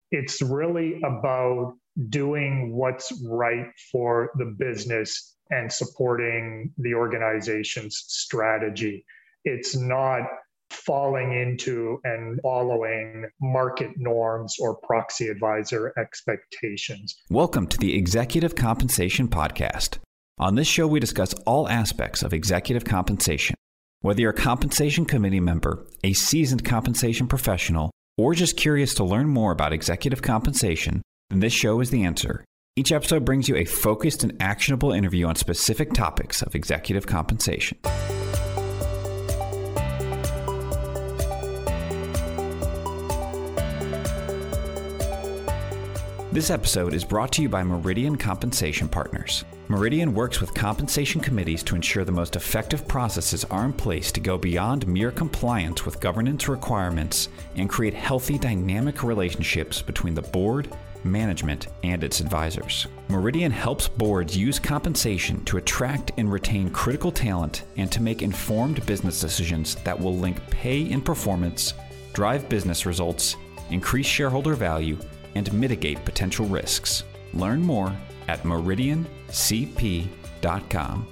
It's really about doing what's right for the business and supporting the organization's strategy. It's not falling into and following market norms or proxy advisor expectations. Welcome to the Executive Compensation Podcast. On this show, we discuss all aspects of executive compensation. Whether you're a compensation committee member, a seasoned compensation professional, or just curious to learn more about executive compensation, then this show is the answer. Each episode brings you a focused and actionable interview on specific topics of executive compensation. This episode is brought to you by Meridian Compensation Partners. Meridian works with compensation committees to ensure the most effective processes are in place to go beyond mere compliance with governance requirements and create healthy, dynamic relationships between the board, management, and its advisors. Meridian helps boards use compensation to attract and retain critical talent and to make informed business decisions that will link pay and performance, drive business results, increase shareholder value, and mitigate potential risks. Learn more at meridiancp.com.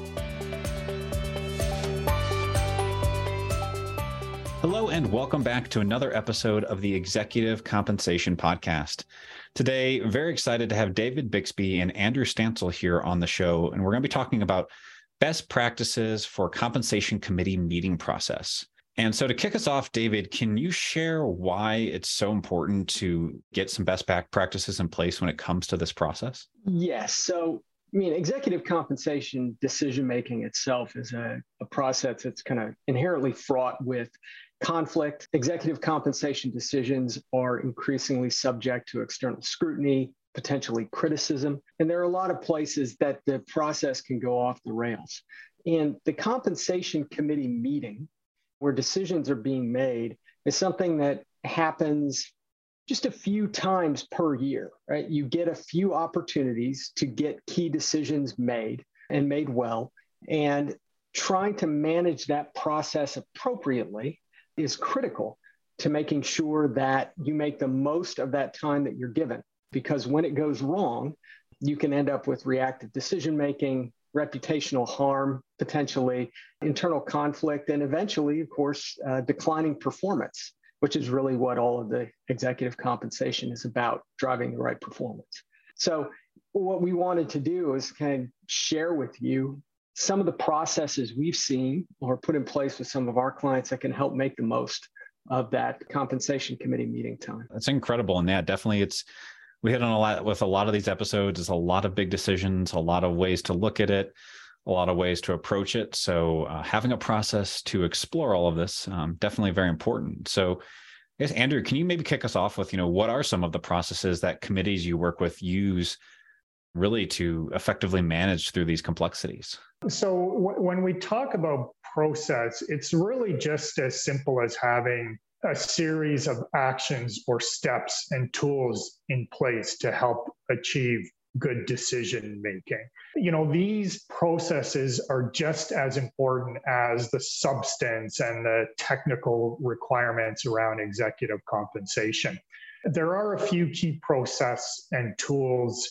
Hello, and welcome back to another episode of the Executive Compensation Podcast. Today, very excited to have David Bixby and Andrew Stansel here on the show, and we're going to be talking about best practices for compensation committee meeting process. And so to kick us off, David, can you share why it's so important to get some best practices in place when it comes to this process? Yes. So, executive compensation decision-making itself is a process that's kind of inherently fraught with conflict. Executive compensation decisions are increasingly subject to external scrutiny, potentially criticism. And there are a lot of places that the process can go off the rails. And the compensation committee meeting, where decisions are being made, is something that happens just a few times per year, right? You get a few opportunities to get key decisions made and made well, and trying to manage that process appropriately is critical to making sure that you make the most of that time that you're given. Because when it goes wrong, you can end up with reactive decision-making, reputational harm, potentially internal conflict, and eventually, of course, declining performance, which is really what all of the executive compensation is about, driving the right performance. So what we wanted to do is kind of share with you some of the processes we've seen or put in place with some of our clients that can help make the most of that compensation committee meeting time. That's incredible. And yeah, definitely we hit on a lot with a lot of these episodes. There's a lot of big decisions, a lot of ways to look at it, a lot of ways to approach it. So having a process to explore all of this, definitely very important. So I guess, Andrew, can you maybe kick us off with, what are some of the processes that committees you work with use really to effectively manage through these complexities? So when we talk about process, it's really just as simple as having a series of actions or steps and tools in place to help achieve good decision making. These processes are just as important as the substance and the technical requirements around executive compensation. There are a few key process and tools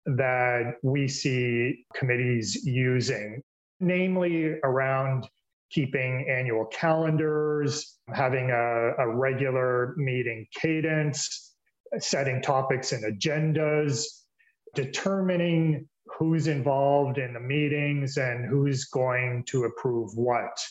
that we see committees using, namely around keeping annual calendars, having a regular meeting cadence, setting topics and agendas, determining who's involved in the meetings and who's going to approve what.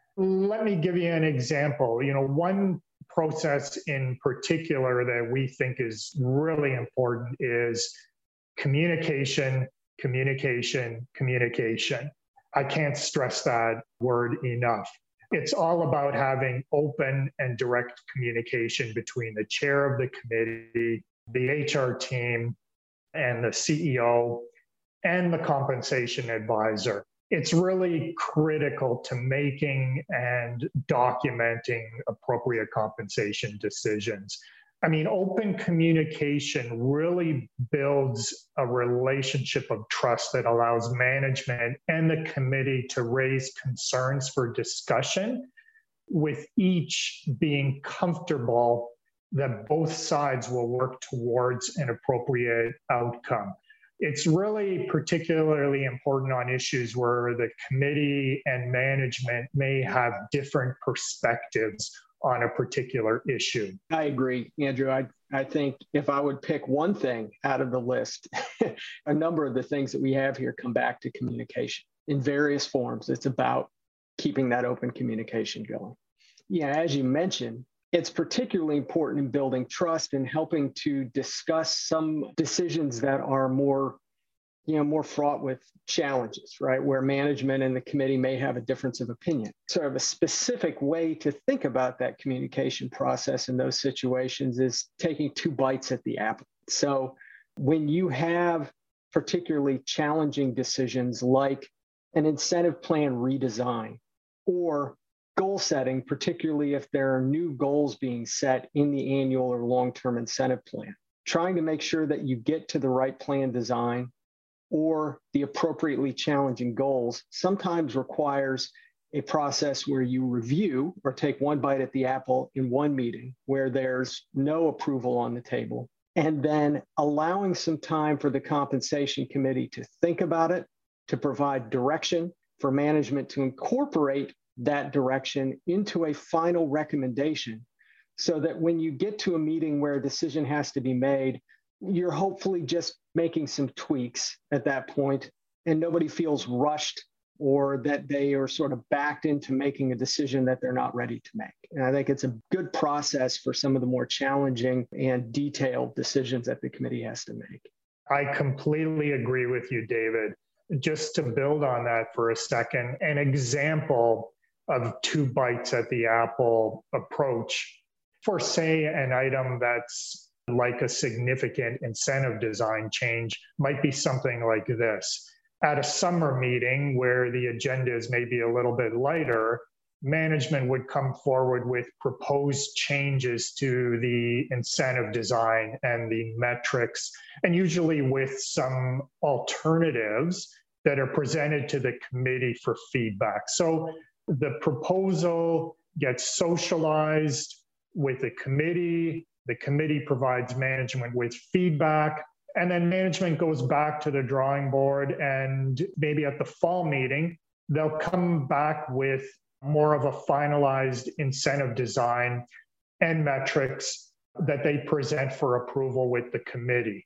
Let me give you an example. One process in particular that we think is really important is communication, communication, communication. I can't stress that word enough. It's all about having open and direct communication between the chair of the committee, the HR team, and the CEO, and the compensation advisor. It's really critical to making and documenting appropriate compensation decisions. Open communication really builds a relationship of trust that allows management and the committee to raise concerns for discussion, with each being comfortable that both sides will work towards an appropriate outcome. It's really particularly important on issues where the committee and management may have different perspectives on a particular issue. I agree, Andrew. I think if I would pick one thing out of the list, a number of the things that we have here come back to communication in various forms. It's about keeping that open communication going. Yeah, as you mentioned, it's particularly important in building trust and helping to discuss some decisions that are more fraught with challenges, right? Where management and the committee may have a difference of opinion. Sort of a specific way to think about that communication process in those situations is taking two bites at the apple. So when you have particularly challenging decisions like an incentive plan redesign or goal setting, particularly if there are new goals being set in the annual or long-term incentive plan, trying to make sure that you get to the right plan design or the appropriately challenging goals sometimes requires a process where you review or take one bite at the apple in one meeting where there's no approval on the table, and then allowing some time for the compensation committee to think about it, to provide direction for management to incorporate that direction into a final recommendation so that when you get to a meeting where a decision has to be made, you're hopefully just making some tweaks at that point and nobody feels rushed or that they are sort of backed into making a decision that they're not ready to make. And I think it's a good process for some of the more challenging and detailed decisions that the committee has to make. I completely agree with you, David. Just to build on that for a second, an example of two bites at the apple approach for, say, an item that's like a significant incentive design change might be something like this. At a summer meeting where the agenda is maybe a little bit lighter, management would come forward with proposed changes to the incentive design and the metrics, and usually with some alternatives that are presented to the committee for feedback. So the proposal gets socialized with the committee provides management with feedback, and then management goes back to the drawing board, and maybe at the fall meeting, they'll come back with more of a finalized incentive design and metrics that they present for approval with the committee.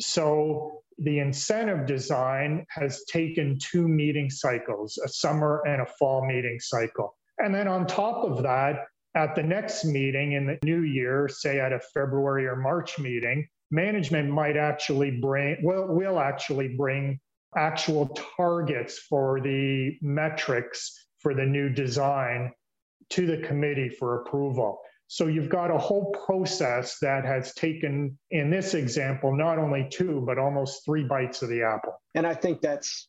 So the incentive design has taken two meeting cycles, a summer and a fall meeting cycle. And then on top of that, at the next meeting in the new year, say at a February or March meeting, management might actually will actually bring actual targets for the metrics for the new design to the committee for approval. So you've got a whole process that has taken, in this example, not only two, but almost three bites of the apple. And I think that's,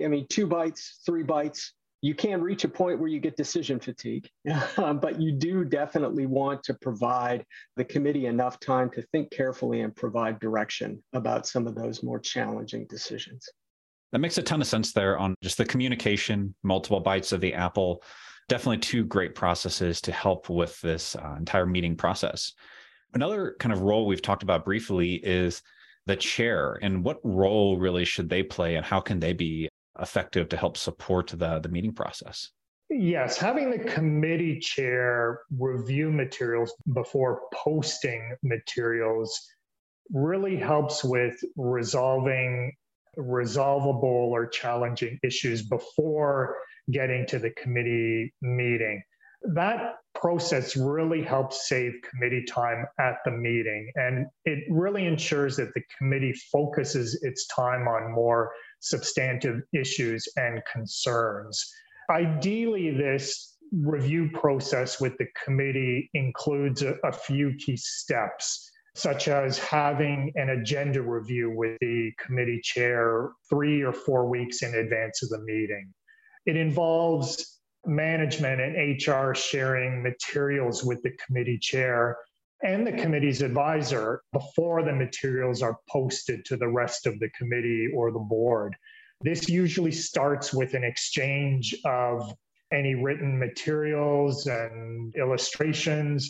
2 bites, 3 bites. You can reach a point where you get decision fatigue, but you do definitely want to provide the committee enough time to think carefully and provide direction about some of those more challenging decisions. That makes a ton of sense there on just the communication, multiple bites of the apple. Definitely two great processes to help with this entire meeting process. Another kind of role we've talked about briefly is the chair, and what role really should they play and how can they be effective to help support the meeting process? Yes, having the committee chair review materials before posting materials really helps with resolving resolvable or challenging issues before getting to the committee meeting. That process really helps save committee time at the meeting, and it really ensures that the committee focuses its time on more substantive issues and concerns. Ideally, this review process with the committee includes a few key steps, such as having an agenda review with the committee chair 3 or 4 weeks in advance of the meeting. It involves management and HR sharing materials with the committee chair and the committee's advisor before the materials are posted to the rest of the committee or the board. This usually starts with an exchange of any written materials and illustrations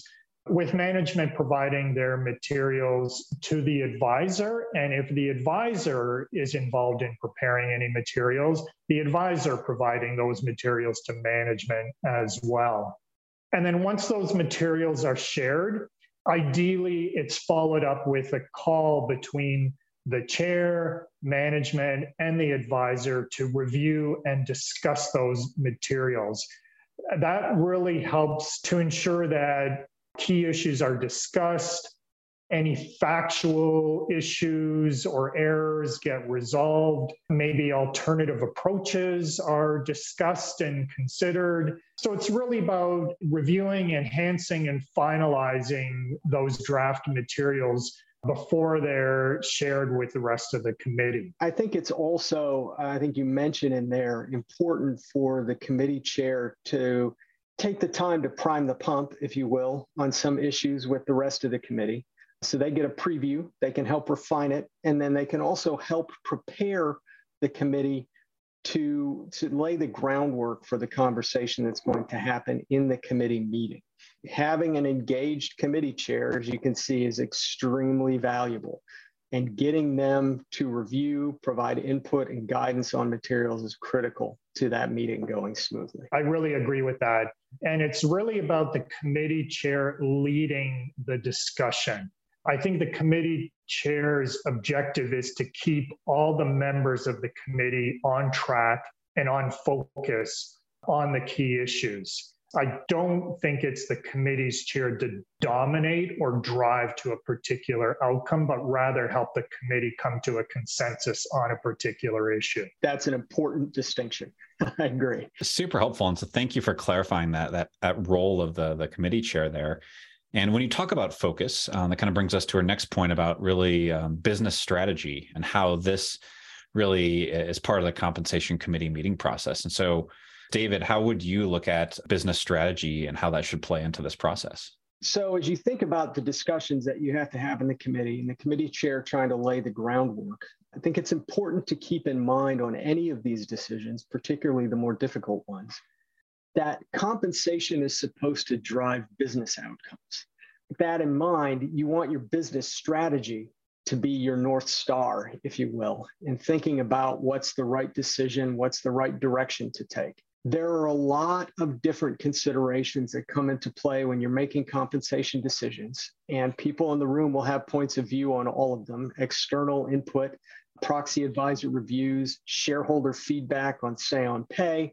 with management providing their materials to the advisor. And if the advisor is involved in preparing any materials, the advisor providing those materials to management as well. And then once those materials are shared, ideally it's followed up with a call between the chair, management, and the advisor to review and discuss those materials. That really helps to ensure that key issues are discussed, any factual issues or errors get resolved, maybe alternative approaches are discussed and considered. So it's really about reviewing, enhancing, and finalizing those draft materials before they're shared with the rest of the committee. I think it's also, I think you mentioned in there, important for the committee chair to take the time to prime the pump, if you will, on some issues with the rest of the committee. So they get a preview, they can help refine it, and then they can also help prepare the committee to lay the groundwork for the conversation that's going to happen in the committee meeting. Having an engaged committee chair, as you can see, is extremely valuable. And getting them to review, provide input and guidance on materials is critical to that meeting going smoothly. I really agree with that. And it's really about the committee chair leading the discussion. I think the committee chair's objective is to keep all the members of the committee on track and on focus on the key issues. I don't think it's the committee's chair to dominate or drive to a particular outcome, but rather help the committee come to a consensus on a particular issue. That's an important distinction. I agree. Super helpful. And so thank you for clarifying that role of the committee chair there. And when you talk about focus, that kind of brings us to our next point about really business strategy and how this really is part of the compensation committee meeting process. And so, David, how would you look at business strategy and how that should play into this process? So as you think about the discussions that you have to have in the committee and the committee chair trying to lay the groundwork, I think it's important to keep in mind on any of these decisions, particularly the more difficult ones, that compensation is supposed to drive business outcomes. With that in mind, you want your business strategy to be your North Star, if you will, in thinking about what's the right decision, what's the right direction to take. There are a lot of different considerations that come into play when you're making compensation decisions, and people in the room will have points of view on all of them: external input, proxy advisor reviews, shareholder feedback on say on pay,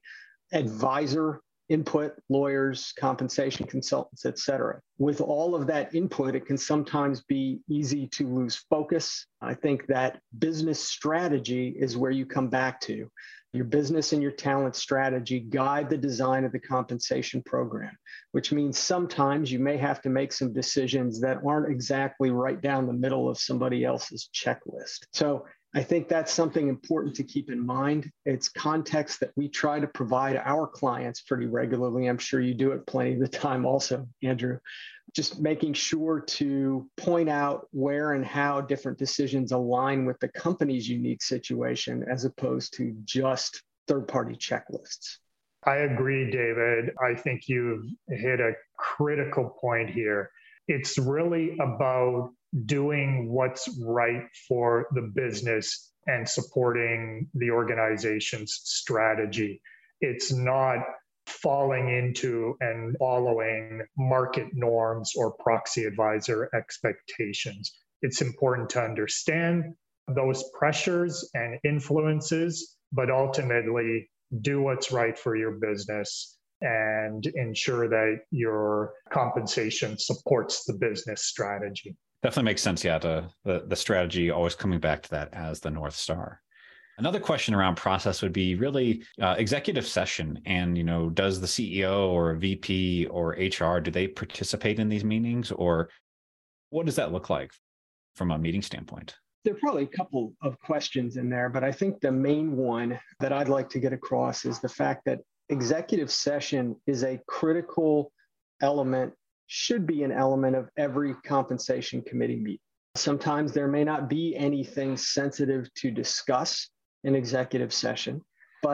advisor input, lawyers, compensation consultants, et cetera. With all of that input, it can sometimes be easy to lose focus. I think that business strategy is where you come back to. Your business and your talent strategy guide the design of the compensation program, which means sometimes you may have to make some decisions that aren't exactly right down the middle of somebody else's checklist. So I think that's something important to keep in mind. It's context that we try to provide our clients pretty regularly. I'm sure you do it plenty of the time also, Andrew. Just making sure to point out where and how different decisions align with the company's unique situation as opposed to just third-party checklists. I agree, David. I think you've hit a critical point here. It's really about doing what's right for the business and supporting the organization's strategy. It's not falling into and following market norms or proxy advisor expectations. It's important to understand those pressures and influences, but ultimately do what's right for your business and ensure that your compensation supports the business strategy. Definitely makes sense. Yeah, the strategy always coming back to that as the North Star. Another question around process would be really executive session. And, does the CEO or VP or HR, do they participate in these meetings, or what does that look like from a meeting standpoint? There are probably a couple of questions in there, but I think the main one that I'd like to get across is the fact that executive session is a critical element, should be an element of every compensation committee meeting. Sometimes there may not be anything sensitive to discuss in executive session, but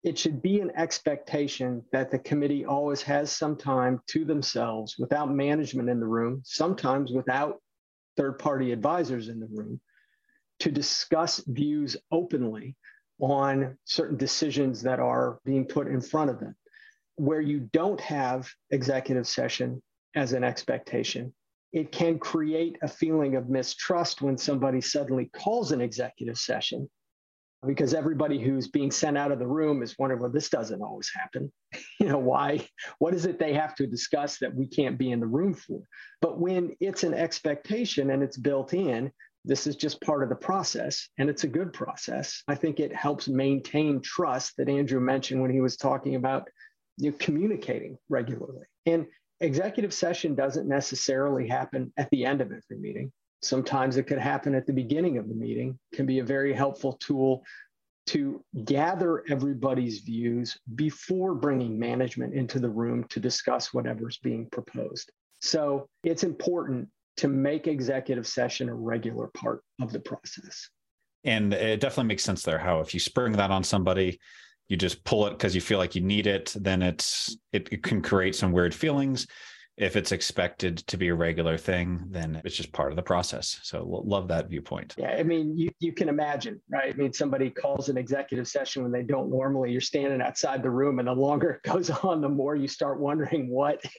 it should be an expectation that the committee always has some time to themselves without management in the room, sometimes without third-party advisors in the room, to discuss views openly on certain decisions that are being put in front of them. Where you don't have executive session as an expectation, it can create a feeling of mistrust when somebody suddenly calls an executive session, because everybody who's being sent out of the room is wondering, well, this doesn't always happen. Why? What is it they have to discuss that we can't be in the room for? But when it's an expectation and it's built in, this is just part of the process, and it's a good process. I think it helps maintain trust that Andrew mentioned when he was talking about communicating regularly. And executive session doesn't necessarily happen at the end of every meeting. Sometimes it could happen at the beginning of the meeting. It can be a very helpful tool to gather everybody's views before bringing management into the room to discuss whatever's being proposed. So it's important to make executive session a regular part of the process. And it definitely makes sense there, how if you spring that on somebody, you just pull it because you feel like you need it, then it can create some weird feelings. If it's expected to be a regular thing, then it's just part of the process. So love that viewpoint. Yeah, I mean, you can imagine, right? I mean, somebody calls an executive session when they don't normally. You're standing outside the room, and the longer it goes on, the more you start wondering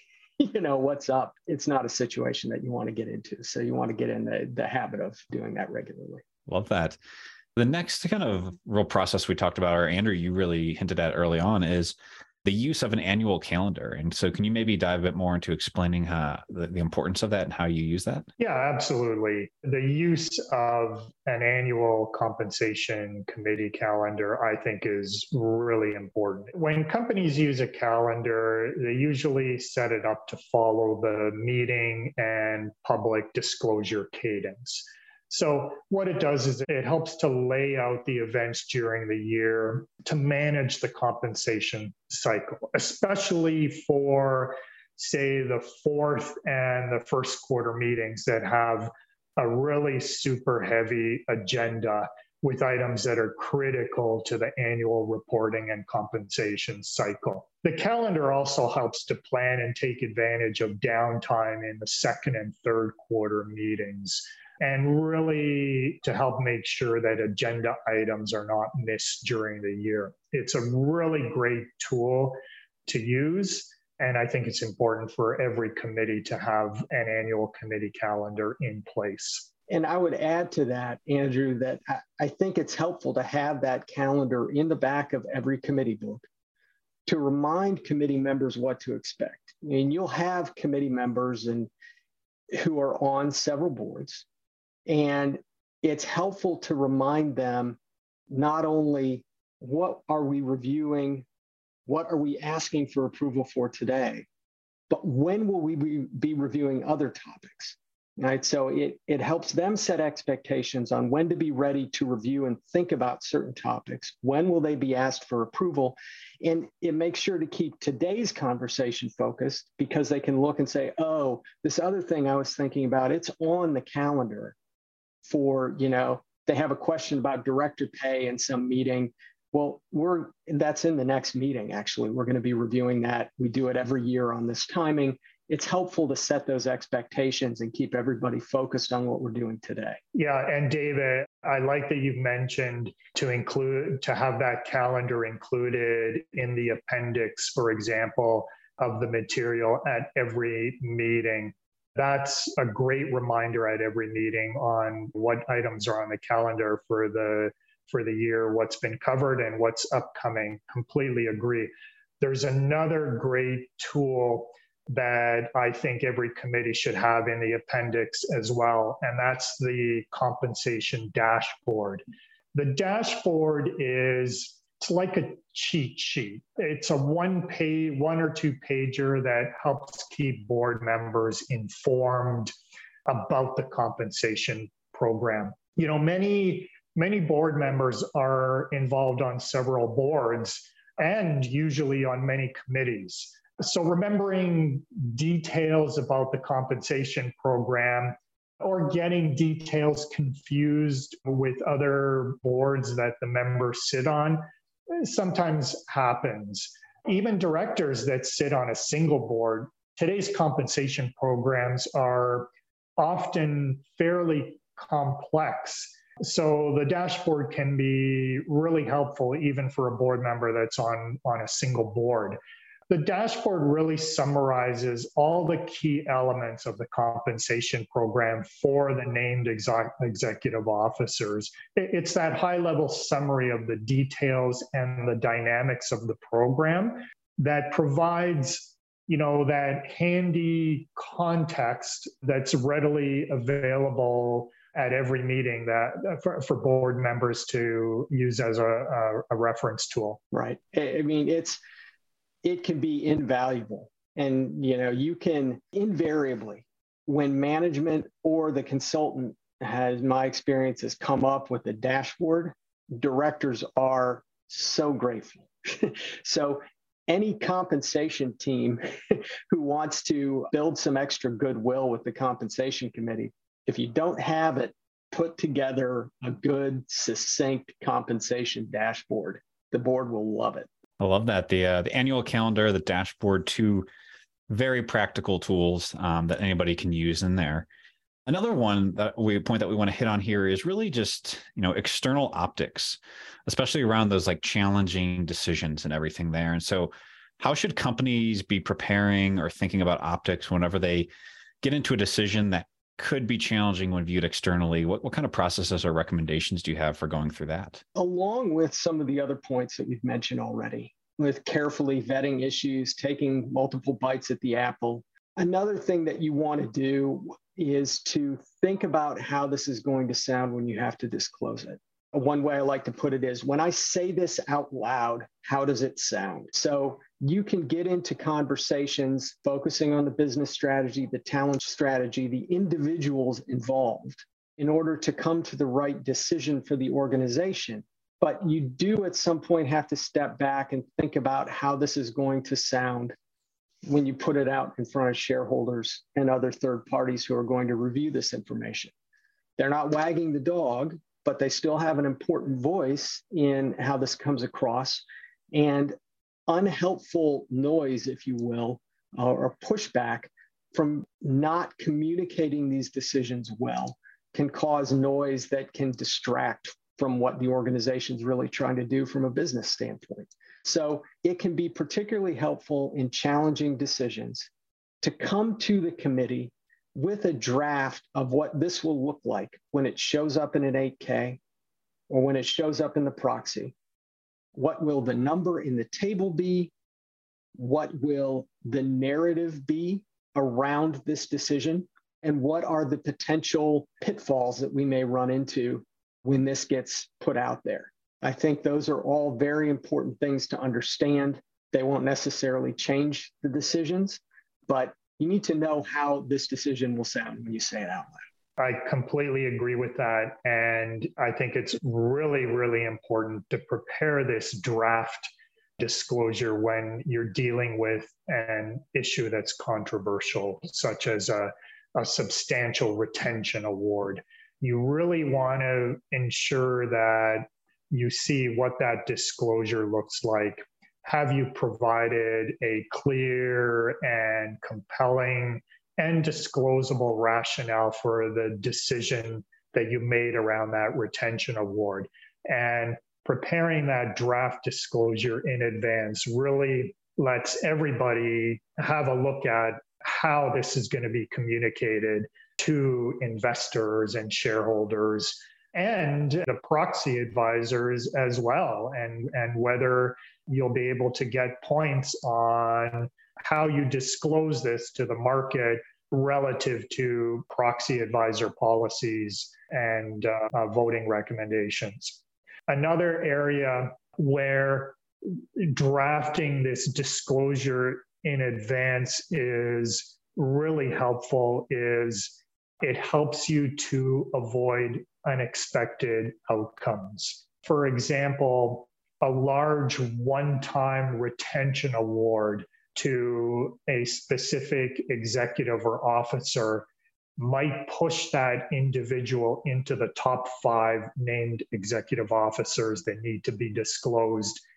what's up. It's not a situation that you want to get into. So you want to get in the habit of doing that regularly. Love that. The next kind of real process we talked about, or Andrew, you really hinted at early on, is the use of an annual calendar. And so can you maybe dive a bit more into explaining the importance of that and how you use that? Yeah, absolutely. The use of an annual compensation committee calendar, I think, is really important. When companies use a calendar, they usually set it up to follow the meeting and public disclosure cadence. So what it does is it helps to lay out the events during the year to manage the compensation cycle, especially for, say, the fourth and the first quarter meetings that have a really super heavy agenda with items that are critical to the annual reporting and compensation cycle. The calendar also helps to plan and take advantage of downtime in the second and third quarter meetings, and really to help make sure that agenda items are not missed during the year. It's a really great tool to use, and I think it's important for every committee to have an annual committee calendar in place. And I would add to that, Andrew, that I think it's helpful to have that calendar in the back of every committee book to remind committee members what to expect. And you'll have committee members who are on several boards, and it's helpful to remind them not only what are we reviewing, what are we asking for approval for today, but when will we be reviewing other topics, right? So it helps them set expectations on when to be ready to review and think about certain topics, when will they be asked for approval, and it makes sure to keep today's conversation focused, because they can look and say, oh, this other thing I was thinking about, it's on the calendar for, they have a question about director pay in some meeting. Well, that's in the next meeting, actually. We're going to be reviewing that. We do it every year on this timing. It's helpful to set those expectations and keep everybody focused on what we're doing today. Yeah, and David, I like that you've mentioned to have that calendar included in the appendix, for example, of the material at every meeting. That's a great reminder at every meeting on what items are on the calendar for the year, what's been covered and what's upcoming. Completely agree. There's another great tool that I think every committee should have in the appendix as well, and that's the compensation dashboard. The dashboard it's like a cheat sheet. It's a one or two pager that helps keep board members informed about the compensation program. Many board members are involved on several boards and usually on many committees. So remembering details about the compensation program or getting details confused with other boards that the members sit on sometimes happens. Even directors that sit on a single board, today's compensation programs are often fairly complex. So the dashboard can be really helpful even for a board member that's on a single board. The dashboard really summarizes all the key elements of the compensation program for the named executive officers. It's that high-level summary of the details and the dynamics of the program that provides, that handy context that's readily available at every meeting that for board members to use as a reference tool. Right. I mean, it can be invaluable. And, you can invariably, when management or the consultant my experience has come up with a dashboard, directors are so grateful. So any compensation team who wants to build some extra goodwill with the compensation committee, if you don't have it, put together a good, succinct compensation dashboard. The board will love it. I love that. The annual calendar, the dashboard, two very practical tools that anybody can use in there. Another point that we want to hit on here is really just, external optics, especially around those like challenging decisions and everything there. And so how should companies be preparing or thinking about optics whenever they get into a decision that could be challenging when viewed externally? What kind of processes or recommendations do you have for going through that? Along with some of the other points that we've mentioned already, with carefully vetting issues, taking multiple bites at the apple, another thing that you want to do is to think about how this is going to sound when you have to disclose it. One way I like to put it is, when I say this out loud, how does it sound? So you can get into conversations focusing on the business strategy, the talent strategy, the individuals involved in order to come to the right decision for the organization. But you do at some point have to step back and think about how this is going to sound when you put it out in front of shareholders and other third parties who are going to review this information. They're not wagging the dog, but they still have an important voice in how this comes across. And unhelpful noise, if you will, or pushback from not communicating these decisions well can cause noise that can distract from what the organization's really trying to do from a business standpoint. So it can be particularly helpful in challenging decisions to come to the committee with a draft of what this will look like when it shows up in an 8K or when it shows up in the proxy. What will the number in the table be? What will the narrative be around this decision? And what are the potential pitfalls that we may run into when this gets put out there? I think those are all very important things to understand. They won't necessarily change the decisions, but you need to know how this decision will sound when you say it out loud. I completely agree with that. And I think it's really, really important to prepare this draft disclosure when you're dealing with an issue that's controversial, such as a substantial retention award. You really want to ensure that you see what that disclosure looks like. Have you provided a clear and compelling and disclosable rationale for the decision that you made around that retention award? And preparing that draft disclosure in advance really lets everybody have a look at how this is going to be communicated to investors and shareholders and the proxy advisors as well, and whether you'll be able to get points on how you disclose this to the market relative to proxy advisor policies and voting recommendations. Another area where drafting this disclosure in advance is really helpful is it helps you to avoid unexpected outcomes. For example, a large one-time retention award to a specific executive or officer might push that individual into the top 5 named executive officers that need to be disclosed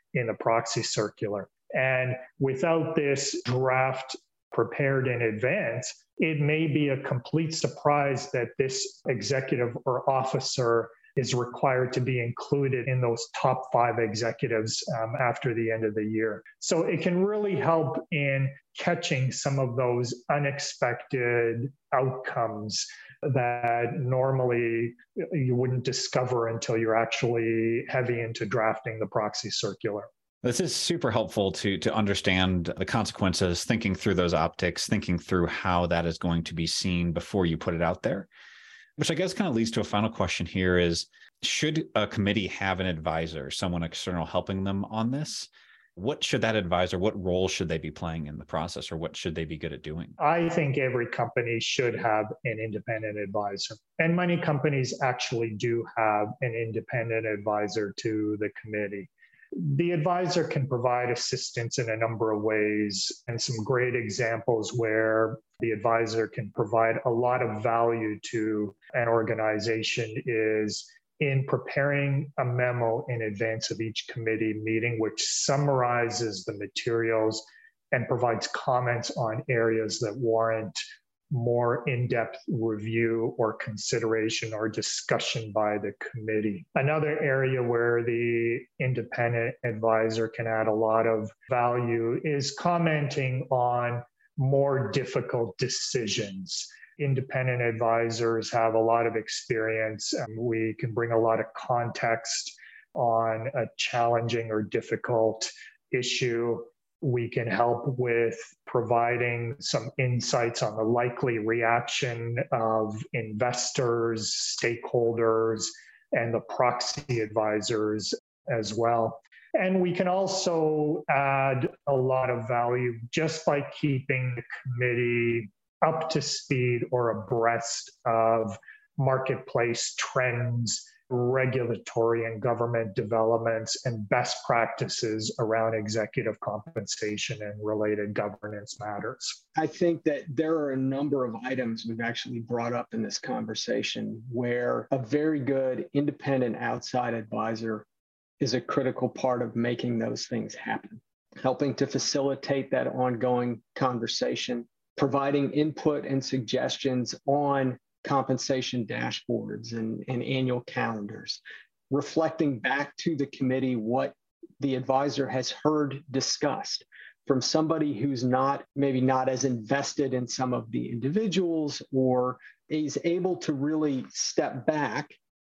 in the proxy circular. And without this draft prepared in advance, it may be a complete surprise that this executive or officer is required to be included in those top 5 executives after the end of the year. So it can really help in catching some of those unexpected outcomes that normally you wouldn't discover until you're actually heavy into drafting the proxy circular. This is super helpful to understand the consequences, thinking through those optics, thinking through how that is going to be seen before you put it out there. Which I guess kind of leads to a final question here is, should a committee have an advisor, someone external helping them on this? What should that advisor, what role should they be playing in the process, or what should they be good at doing? I think every company should have an independent advisor. And many companies actually do have an independent advisor to the committee. The advisor can provide assistance in a number of ways, and some great examples where the advisor can provide a lot of value to an organization is in preparing a memo in advance of each committee meeting, which summarizes the materials and provides comments on areas that warrant more in-depth review or consideration or discussion by the committee. Another area where the independent advisor can add a lot of value is commenting on more difficult decisions. Independent advisors have a lot of experience. We can bring a lot of context on a challenging or difficult issue. We can help with providing some insights on the likely reaction of investors, stakeholders, and the proxy advisors as well. And we can also add a lot of value just by keeping the committee up to speed or abreast of marketplace trends, regulatory and government developments, and best practices around executive compensation and related governance matters. I think that there are a number of items we've actually brought up in this conversation where a very good independent outside advisor is a critical part of making those things happen, helping to facilitate that ongoing conversation, providing input and suggestions on compensation dashboards and annual calendars, reflecting back to the committee what the advisor has heard discussed from somebody who's maybe not as invested in some of the individuals, or is able to really step back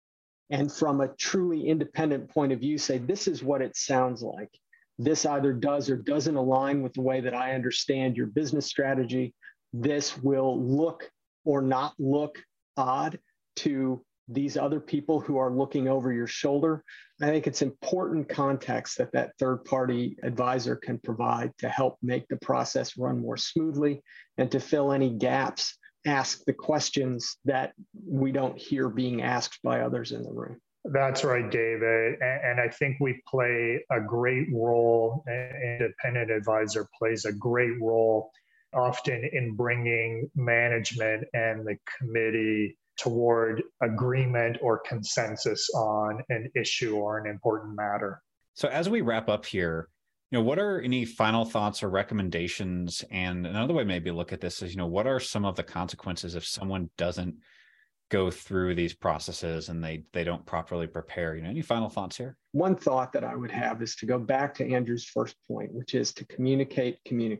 and from a truly independent point of view say, this is what it sounds like. This either does or doesn't align with the way that I understand your business strategy. This will look or not look odd to these other people who are looking over your shoulder. I think it's important context that third-party advisor can provide to help make the process run more smoothly and to fill any gaps, ask the questions that we don't hear being asked by others in the room. That's right, David. And I think we play a great role, an independent advisor plays a great role often in bringing management and the committee toward agreement or consensus on an issue or an important matter. So as we wrap up here, what are any final thoughts or recommendations? And another way maybe look at this is, what are some of the consequences if someone doesn't go through these processes and they don't properly prepare? Any final thoughts here? One thought that I would have is to go back to Andrew's first point, which is to communicate.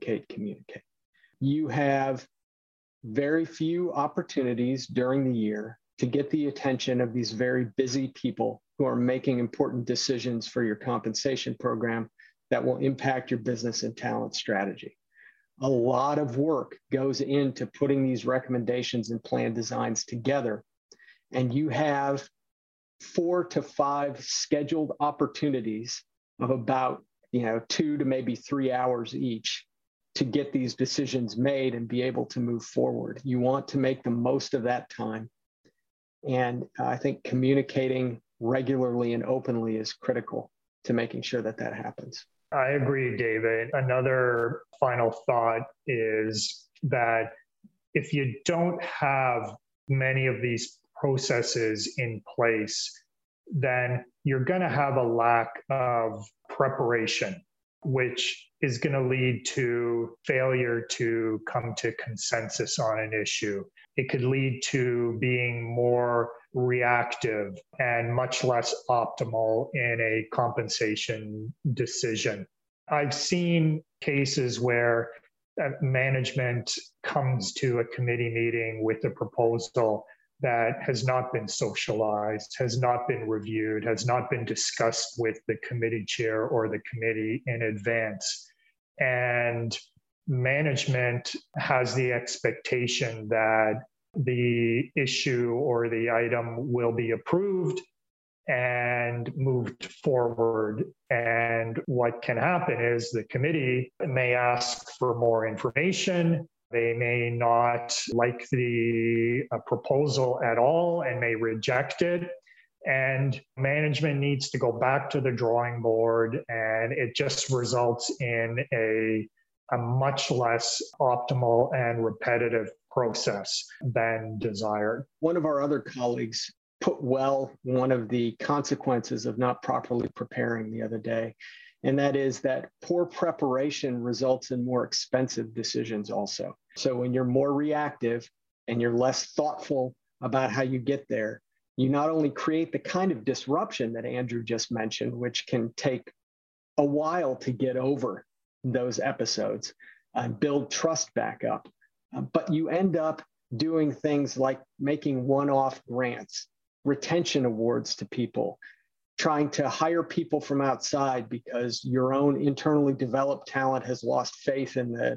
You have very few opportunities during the year to get the attention of these very busy people who are making important decisions for your compensation program that will impact your business and talent strategy. A lot of work goes into putting these recommendations and plan designs together, and you have 4 to 5 scheduled opportunities of about 2 to maybe 3 hours each to get these decisions made and be able to move forward. You want to make the most of that time. And I think communicating regularly and openly is critical to making sure that happens. I agree, David. Another final thought is that if you don't have many of these processes in place, then you're going to have a lack of preparation, which is going to lead to failure to come to consensus on an issue. It could lead to being more reactive and much less optimal in a compensation decision. I've seen cases where management comes to a committee meeting with a proposal that has not been socialized, has not been reviewed, has not been discussed with the committee chair or the committee in advance. And management has the expectation that the issue or the item will be approved and moved forward. And what can happen is the committee may ask for more information. They may not like the proposal at all and may reject it. And management needs to go back to the drawing board, and it just results in a much less optimal and repetitive process than desired. One of our other colleagues put well one of the consequences of not properly preparing the other day, and that is that poor preparation results in more expensive decisions also. So when you're more reactive and you're less thoughtful about how you get there, you not only create the kind of disruption that Andrew just mentioned, which can take a while to get over those episodes and build trust back up, but you end up doing things like making one-off grants, retention awards to people, trying to hire people from outside because your own internally developed talent has lost faith in the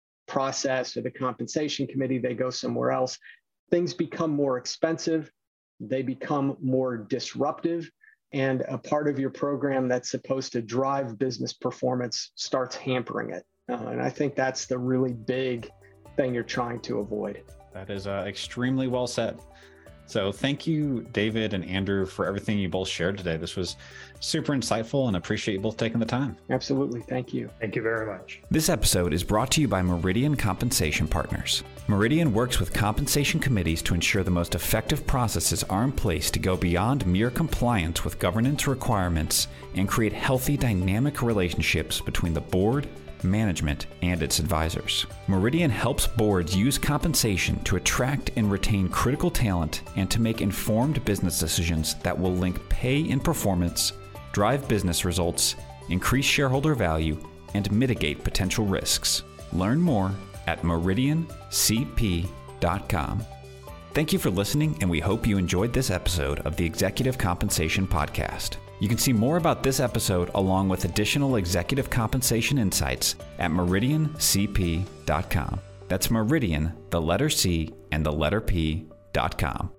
process or the compensation committee, they go somewhere else. Things become more expensive, they become more disruptive, and a part of your program that's supposed to drive business performance starts hampering it. And I think that's the really big thing you're trying to avoid. That is extremely well said. So thank you, David and Andrew, for everything you both shared today. This was super insightful, and appreciate you both taking the time. Absolutely. Thank you. Thank you very much. This episode is brought to you by Meridian Compensation Partners. Meridian works with compensation committees to ensure the most effective processes are in place to go beyond mere compliance with governance requirements and create healthy, dynamic relationships between the board, management, and its advisors. Meridian helps boards use compensation to attract and retain critical talent and to make informed business decisions that will link pay and performance, drive business results, increase shareholder value, and mitigate potential risks. Learn more at meridiancp.com. Thank you for listening, and we hope you enjoyed this episode of the Executive Compensation Podcast. You can see more about this episode along with additional executive compensation insights at meridiancp.com. That's Meridian, the letter C, and the letter P.com.